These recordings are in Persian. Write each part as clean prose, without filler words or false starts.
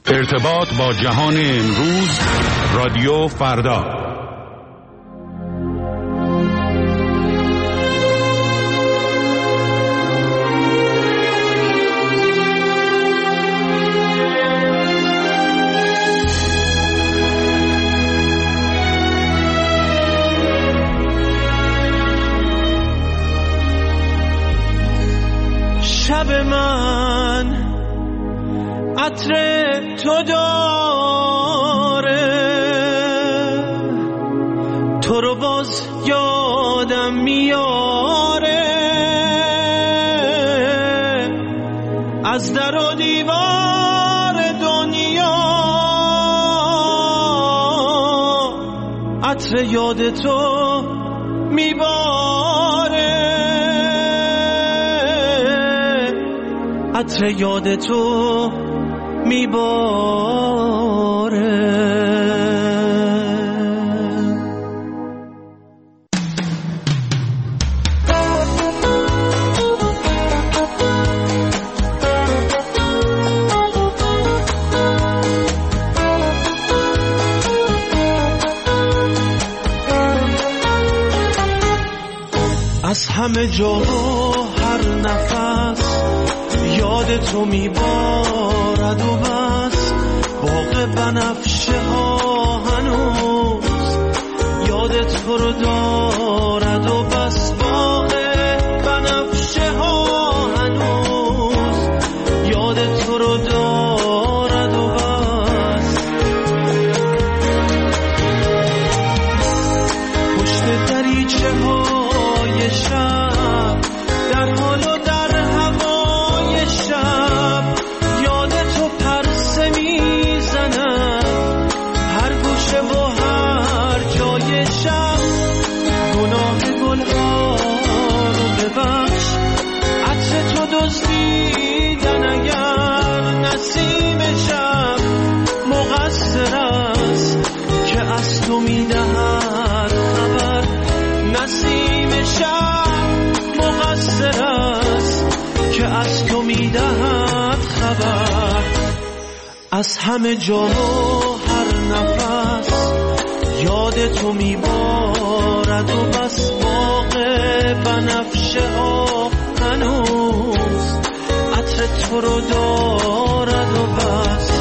ارتباط با جهان امروز، رادیو فردا. شب من عطر تو داره، تو رو باز یادم میاره، از در و دیوار دنیا عطر یاد تو میباره، عطر یاد تو میباره. از همه جا هر نفس یاد تو میبارد و بس، باغ بنفشه ها هنوز یاد تو رو دارد و بس، باغ بنفشه ها هنوز یاد تو رو دارد و بس. پشت دریچه های شب در حال و در هوای شب یاد تو پرسه میزنم، هر گوشه و هر جای شب. گناه گلها رو ببخش، عطر تو دزدیدن اگر نسیم شب مقصر است که از تو میدهد خبر، نسیم شب مقصر است که از تو میدهد خبر. از همه جا و هر نفس یاد تو میبارد و بس، باغ بنفشه ها هنوز عطر تو رو دارد و بس.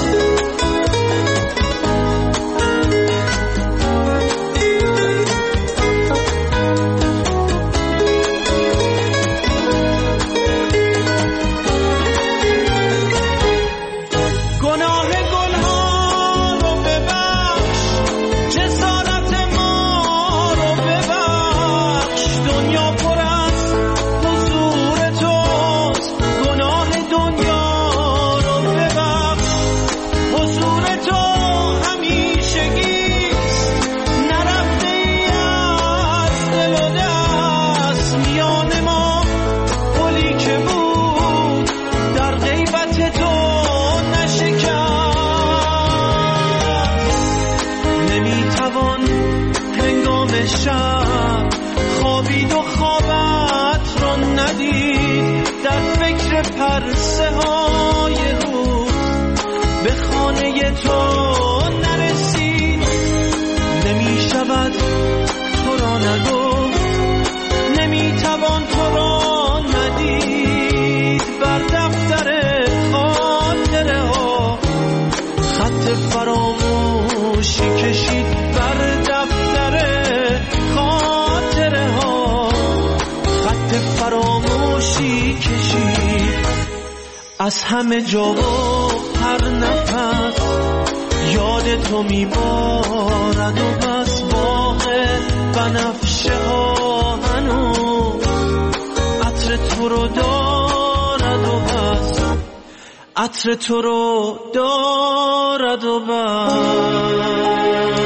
شب خوابید و خوابت رو ندید، در فکر پرسه های روز به خانه تو نرسید. نمی شود تو را نگفت، نمی توان تو را ندید، بر دفتر خاطره ها خط فراموشی کشید، بر دفتر خاطره ها خط فراموشی کشید. از همه جا و هر نفس یاد تو میبارد و بس، باغ بنفشه ها هنوز عطر تو رو دارد و بس، عطر تو رو دارد و بس.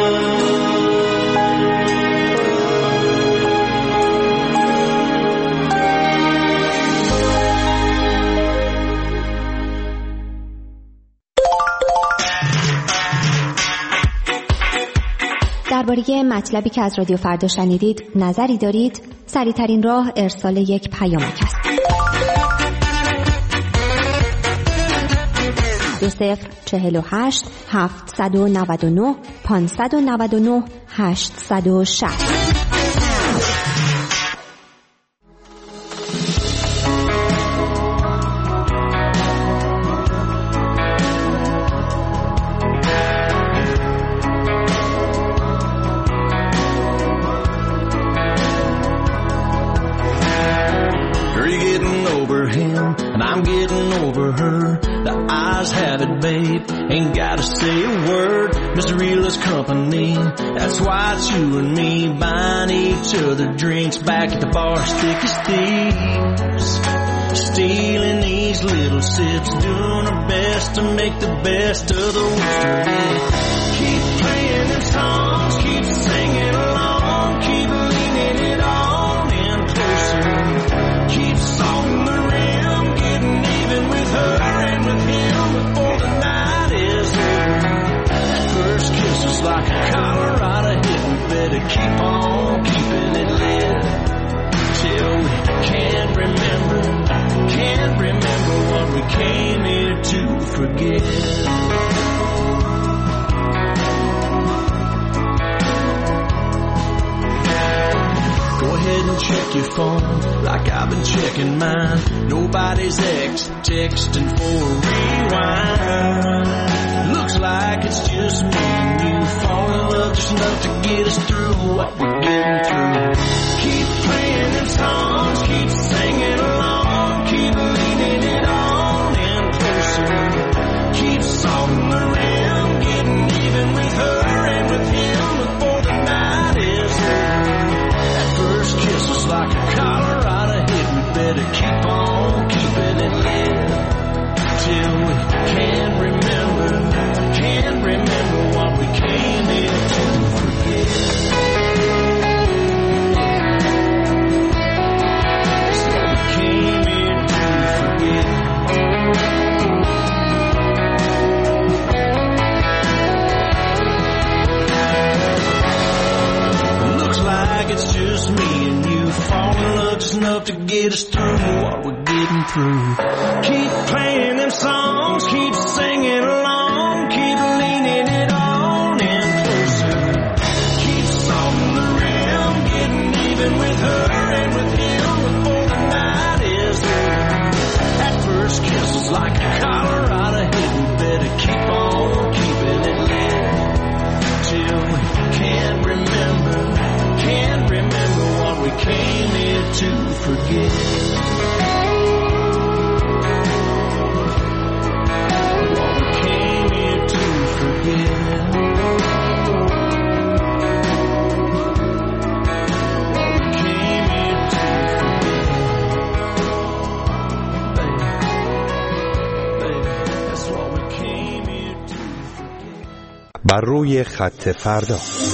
درباره مطلبی که از رادیو فردا شنیدید نظری دارید؟ سریع‌ترین راه ارسال یک پیامک است. 2048 799 599 860. I'm getting over her. The eyes have it, babe. Ain't gotta say a word. Mr. Realist Company. That's why it's you and me buying each other drinks back at the bar, thick as thieves. Stealing these little sips, doing our best to make the best of the worst of it. Keep playing them songs, keep singing along, keep leaning it on in closer. Keep salting the rim, getting even with her and with him before the night is over. That first kiss is like a Colorado hit. We better keep on keeping it lit till we can't remember what we came here to forget. And check your phone like I've been checking mine. Nobody's texting for a rewind. Looks like it's just me and you fall in love just enough to get us through what we're getting through. Keep playing them songs, keep singing along, keep leaning it on and closer. Keep salting the rim, getting even with her and with him before the night is over. Kiss us like a Colorado hit. We better keep on keeping it lit till we can't remember what we came here to forget. That's what we came here to forget. Looks like it's just me and you fall in love just enough to get us through what we're getting through. Keep playing them songs, keep singing along, keep leaning it on and closer. Keep salting the rim, getting even with her and with him before the night is over. That first kiss is like a Colorado hit. We better keep on keeping it lit till we can't remember what we came here to forget. What we came here to forget. What we came here to forget. Baby, that's what we came here to forget. بر روی خط فردا.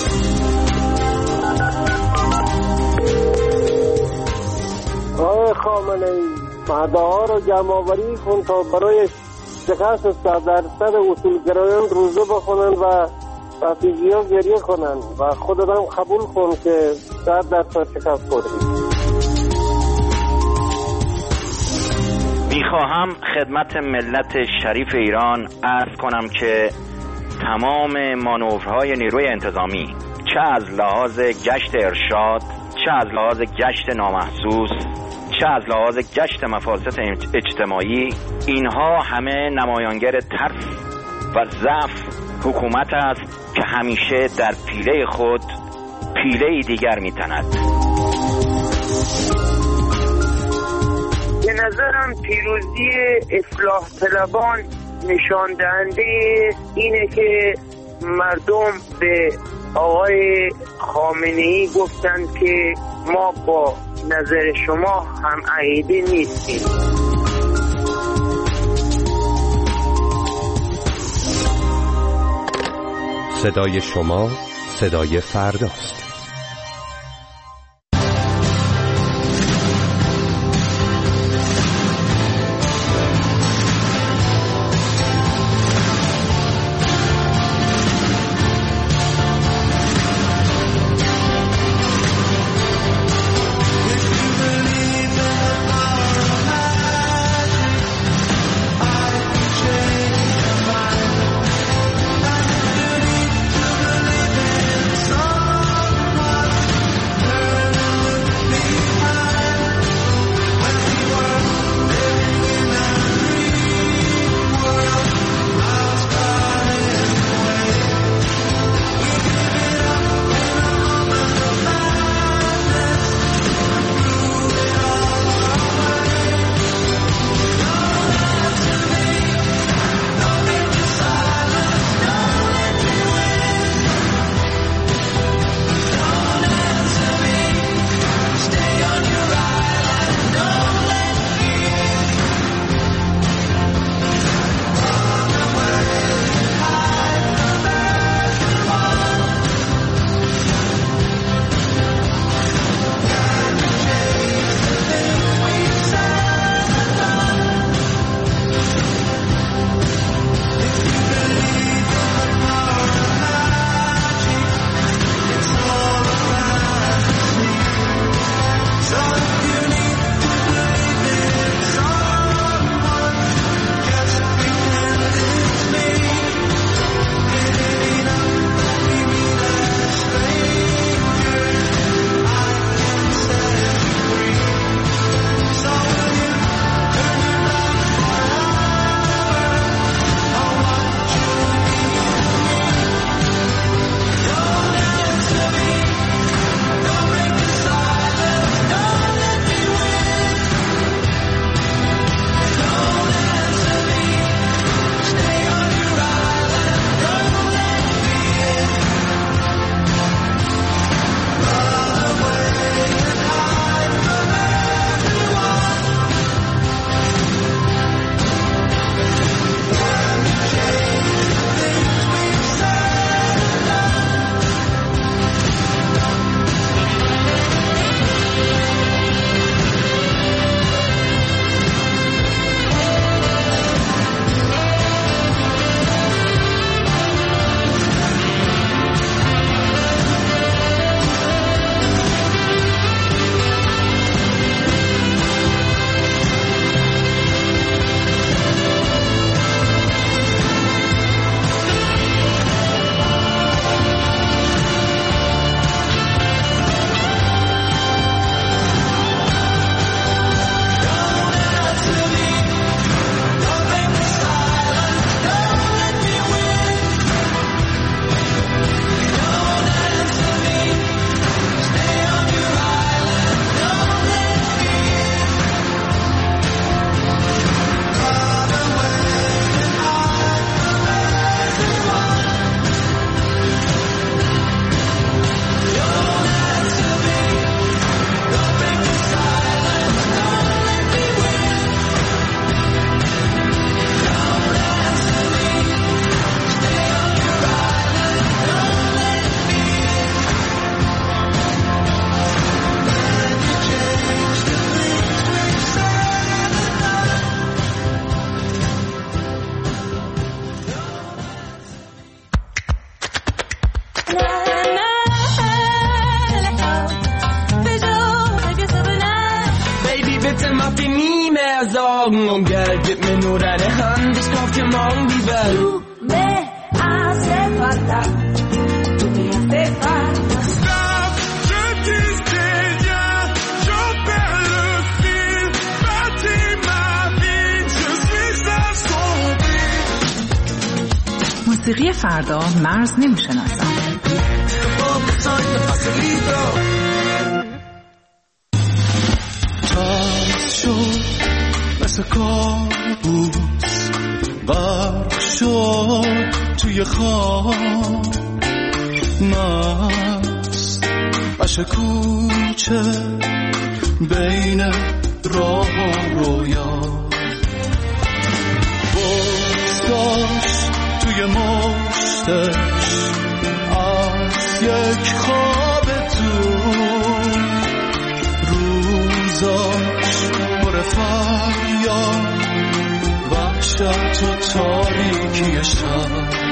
خامنه‌ای مدعا رو جمع‌آوری کن تا برای شکست 100% اصولگرایان روزه بخونن و رفیجی‌ها گریه کنن و خودت هم قبول کن که 100% شکست خوردی. میخواهم خدمت ملت شریف ایران عرض کنم که تمام مانورهای نیروی انتظامی چه از لحاظ گشت ارشاد، چه از لحاظ گشت نامحسوس، چه از لحاظ گشت مفاسد اجتماعی، اینها همه نمایانگر ترس و ضعف حکومت است که همیشه در پیله خود پیله دیگر می‌تند. به نظرم پیروزی اصلاح طلبان نشان دهنده اینه که مردم به آقای خامنه‌ای گفتند که ما با نظر شما هم عقیده نیستیم. صدای شما صدای فرداست. morgen und Geld, gib mir nur deine Hand, ich kauf dir morgen die Welt. Du me hace falta, du me hace falta. Stop, je dis rien, je perds le fil, bâtis ma vie, je suis assombri. موسیقی فردا مرز نمیشناسد. مثل کابوس غرق شد توی خواب مست عشق کوچه بین راه و رویا بزداشت توی مشتش از یک خواب دور روزاش پر فریاد وحشت و تاریکی شب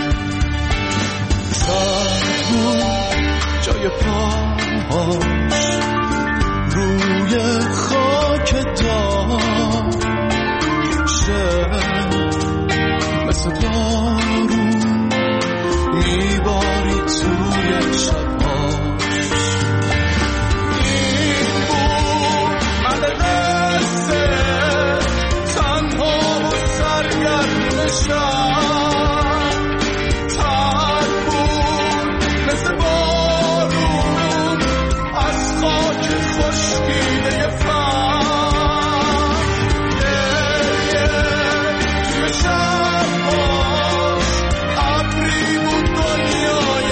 سر بود جای پاهاش روی خاک داشته مثل بارون میباری توی شباش این بود مدرسه تنها و سرگرم شب تر بود مثل بارون از خاک خشکیده فهم گریه توی شباش ابری بود دنیای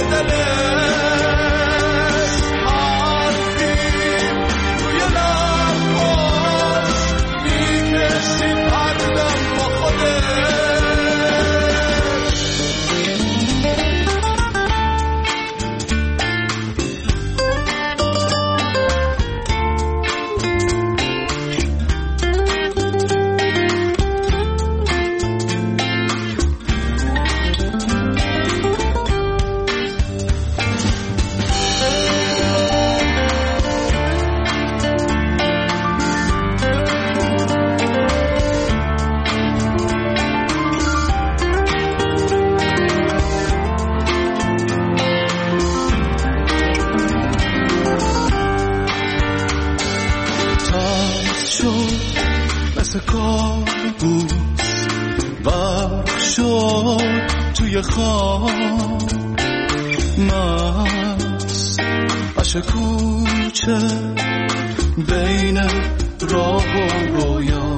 دلش حرفیم توی لباش میکشید هر دم با خودش مثل کابوس غرق شد توی خواب مست عشق کوچه بین راه و رویا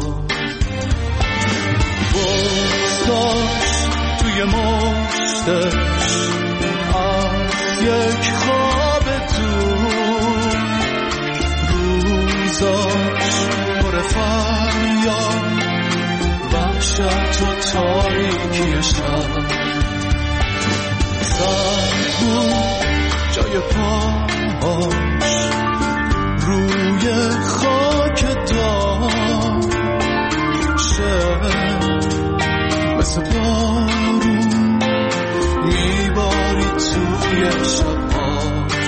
بزداشت توی مشتش از یک خواب دور روزاش پر فریاد وحشت و تاریکی شب سر بود جای پاهاش روی خاک داشته مثل بارون میباری توی شباش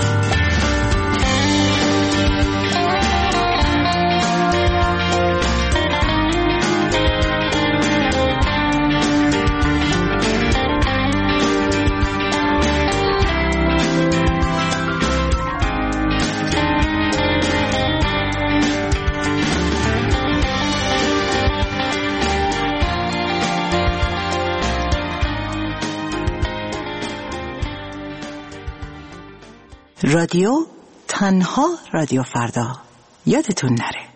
رادیو تنها رادیو فردا یادتون نره.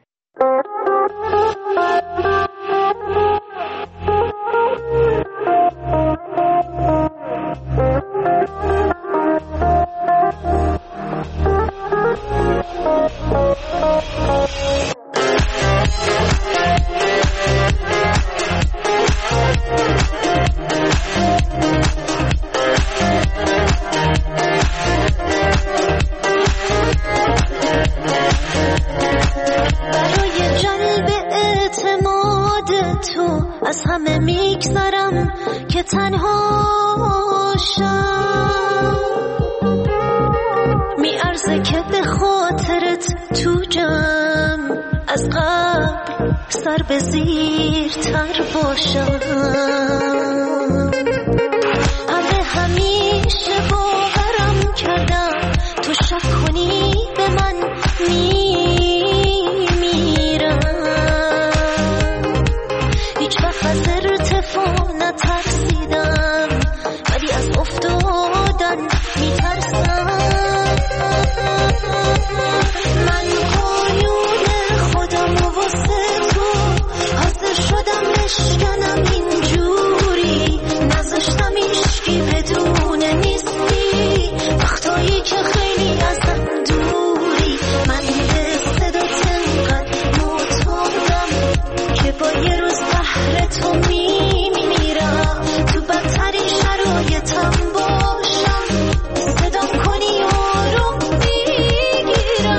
از همه میگذرم که تنها شم، میارزه که به خاطرت تو جمع از قبل سر سر به زیر تر باشم. همه همیشه باورم کردم تو شک کنی به من میمیرم. هیچ وقت از ارتفاع نترسیدم ولی از افتادن میترسم. من قانون خودم و واسه تو حاضر شدم بشکنم اینجوری. نذاشتم ایشکی بدون نیستی وقتایی که خیلی ازم دوری. من به صدات انقدر معتادم که با یه روز بهر تو میمیرم. تو بدترین شرایطم باشم صدام کنی آروم میگیرم.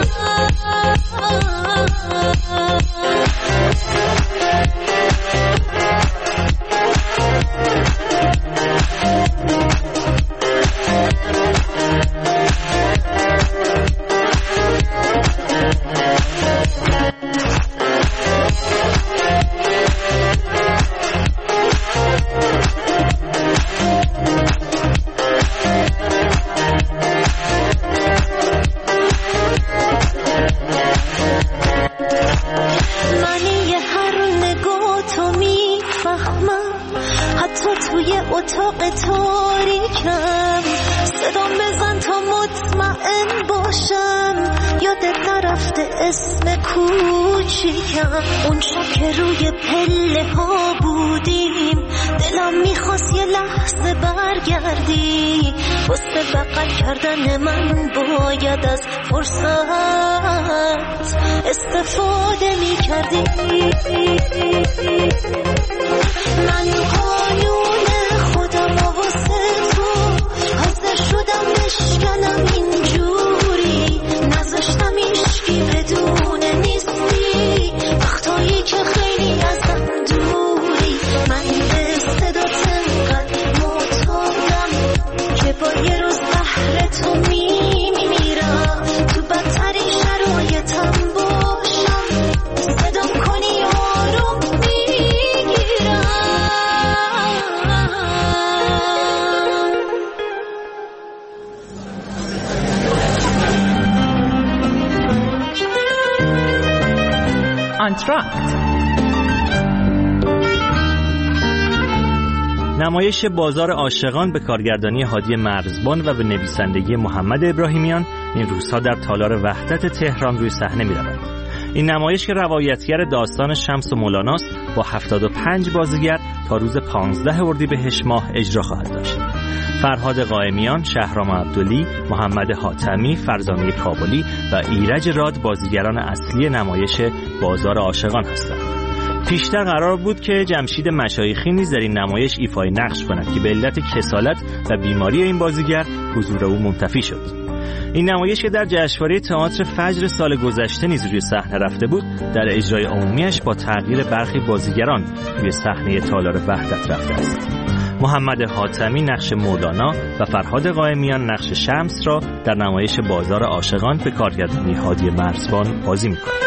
اتاق تاریکم صدام بزن تا مطمئن باشم. یادت نرفته اسم کوچیکم اون شب که روی پله ها بودیم. دلم میخواست یه لحظه برگردی. واسه بغل کردن من باید از فرصت استفاده میکردی. من قانون خودم و واسه تو حاضر شدم بشکنم اینجوری. نذاشتم ایشکی بدون نیستی وقتایی که خیلی ازم دوری. من به صدات انقدر معتادم که با یه روز بهر تو میمیرم. تو بدترین شرایطم باشم صدام کنی آروم میگیرم. آنتراکت نمایش بازار عاشقان به کارگردانی هادی مرزبان و به نویسندگی محمد ابراهیمیان این روزها در تالار وحدت تهران روی صحنه می‌رود. این نمایش که روایتگر داستان شمس و مولاناست با 75 بازیگر تا روز 15 اردیبهشت ماه اجرا خواهد داشت. فرهاد قائمیان، شهرام عبدلی، محمد حاتمی، فرزانه کابلی و ایرج راد بازیگران اصلی نمایش بازار عاشقان هستند. پیشتر قرار بود که جمشید مشایخی نیز در این نمایش ایفای نقش کند که به علت کسالت و بیماری این بازیگر حضور او منتفی شد. این نمایش که در جشنواره تئاتر فجر سال گذشته نیز روی صحنه رفته بود، در اجرای عمومیش با تغییر برخی بازیگران روی صحنه تالار وحدت رفته است. محمد حاتمی نقش مولانا و فرهاد قائمیان نقش شمس را در نمایش بازار عاشقان به کارگردانی هادی مرزبان بازی می‌کنند.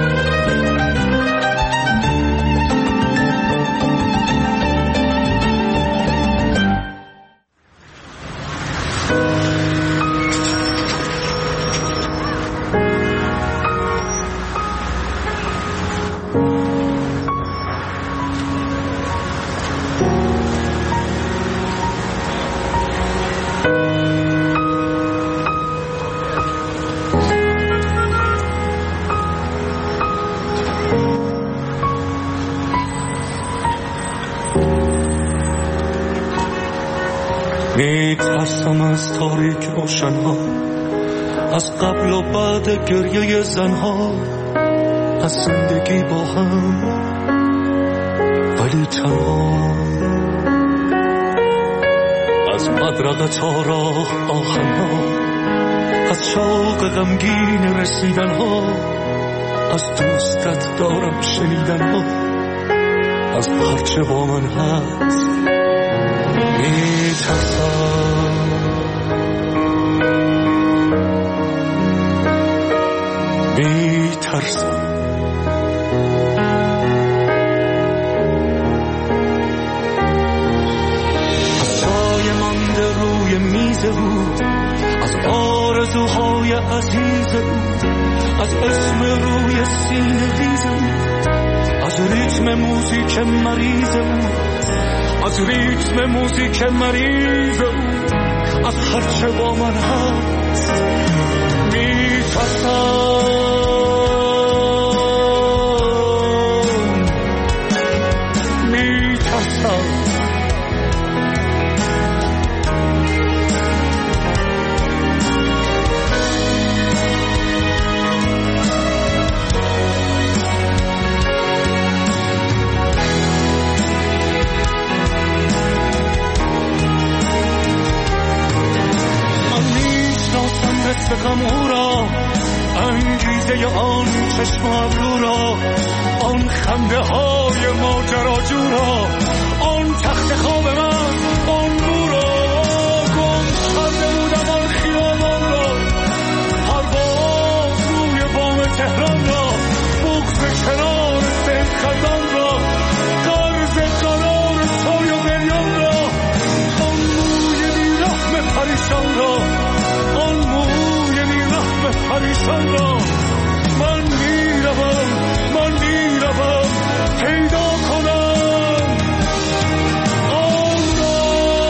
میترسم از تاریک روشنها، از قبل و بعد گریه زنها، از زندگی با هم ولی تنها، از مدرقه تا راه آخرها، از شوق غمگین رسیدنها، از دوستت دارم شنیدنها، از هرچه با من هست میترسم تمیز او، از آرزوهای عزیز او، از اسم روی سینه ریز او، از ریتم موزیک مریض او، از ریتم موزیک مریض او، از هرچه با من هست میترسم. غم او را، انگیزه آن چشم ابرو را، آن خنده های ماجراجو را، آن تخت خواب من، آن بو را، گم کرده بودم آن خیابان را، پرواز روی بام تهران را، بغض کنار سید خزان را، قرض قرار سای و غریان را، آن موی بیرحم پریشان را، آن موی پریشان را. من میروم پیدا کنم آن را.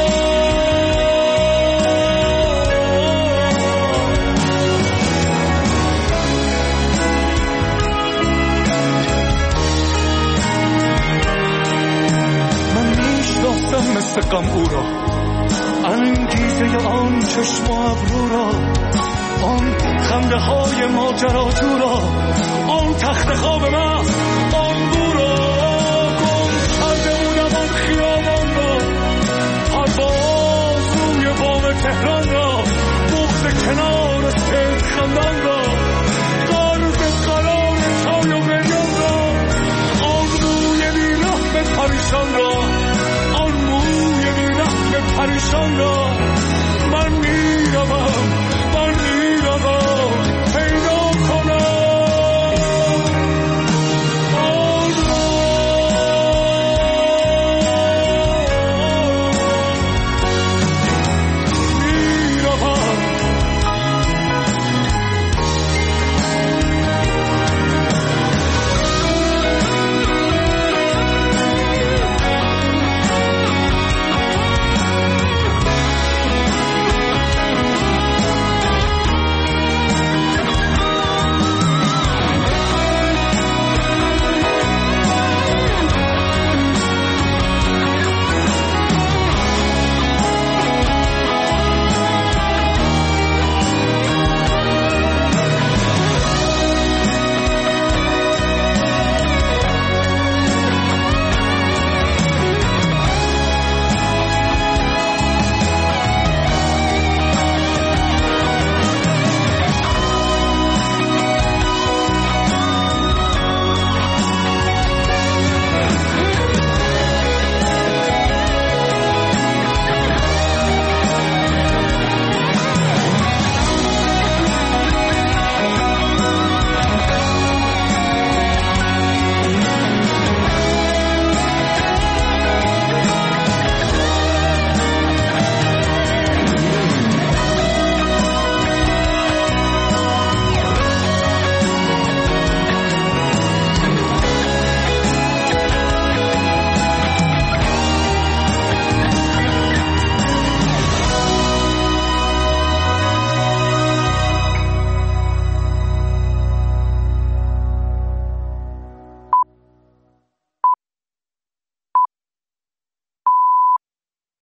من میشناسم مثل غم او را، انگیزه آن چشم و ابرو را، آن خنده های ماجراجو را، آن تخت خواب من، آن بو را، گم کرده بودم آن خیابان را، پرواز روی بام تهران را، بغض کنار سید خندان را، قرض قرار چای و غریان را، آن موی بیرحم پریشان را، آن موی بیرحم پریشان را.